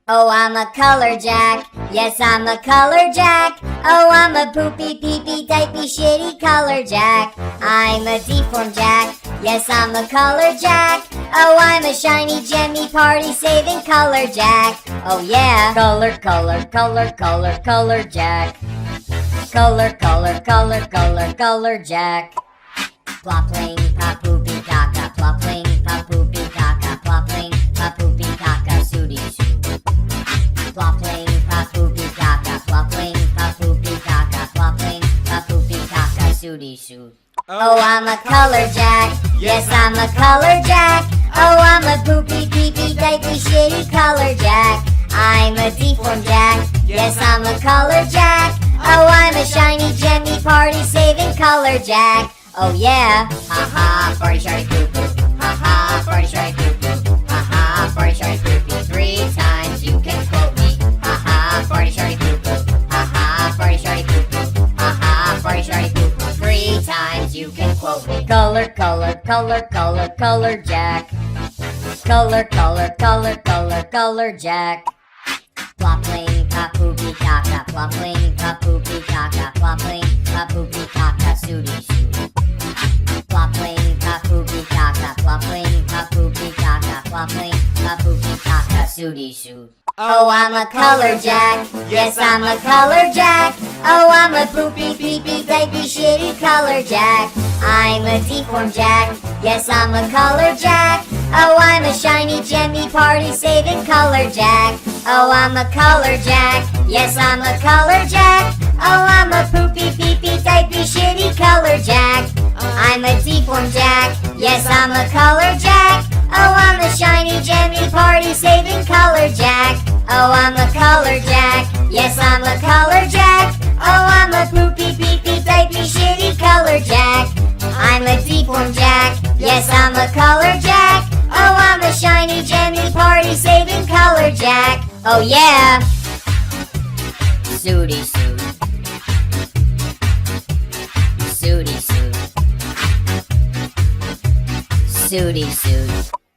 Oh, I'm a color jack. Yes, I'm a color jack. Oh, I'm a poopy, peepy, diapy, shitty color jack. I'm a deformed jack. Yes, I'm a color jack. Oh, I'm a shiny, gemmy, party-saving color jack. Oh yeah, color, color, color, color, color jack. Color, color, color, color, color jack. Plopping, pa-poopy, caca, plopping, pa-poopy, caca, plopping, pa-poopy, caca, sooty soo. Plopping, pa-poopy, caca, plopping, pa-poopy, caca, plopping, pa-poopy, caca, sooty soo. Oh, I'm a color jack. Yes, I'm a color jack. Oh, I'm a poopy, peepy, diapy, shitty color jack. I'm a deformed jack. Yes, I'm a color jack. Oh, I'm a shiny, gemmy, party-saving color jack. Oh yeah, ha ha, party shardy poo poo. Ha ha, party shardy poo poo. Ha ha, party shardy poo poo. 3 times you can quote me. Ha ha, party shardy poo poo. Ha ha, party shardy poo poo. Ha ha, party shardy poo poo. 3 times you can quote me. Color, color, color, color, color jack. Color, color, color, color, color jack. Plopping, pa-poopy, caca, plopping, pa-poopy, caca, plopping, pa-poopy, caca, sooty soo. Plopping, pa-poopy, caca, plopping, pa-poopy, caca, plopping, pa-poopy, caca, sooty soo. Oh, I'm a color jack. Yes, I'm a color jack. Oh, I'm a poopy, peepy, diapy, shitty color jack. I'm a deformed jack. Yes, I'm a color jack. Oh, I'm a shiny, gemmy, party-saving color jack. Oh, I'm a color jack. Yes, I'm a color jack. Oh, I'm a poopy, peepy, diapy, shitty color jack. I'm a deformed jack. Yes, I'm a color jack. Oh, I'm a shiny, gemmy, party-saving color jack. Oh, I'm a color jack. Yes, I'm a color jack. Oh, I'm a poopy, peepy, diapy, shitty color jack. I'm a deformed jack. Yes, I'm a color jack. Oh, I'm a shiny, gemmy, party-saving color jack. Oh yeah! Sooty soo. Sooty soo. Sooty soo.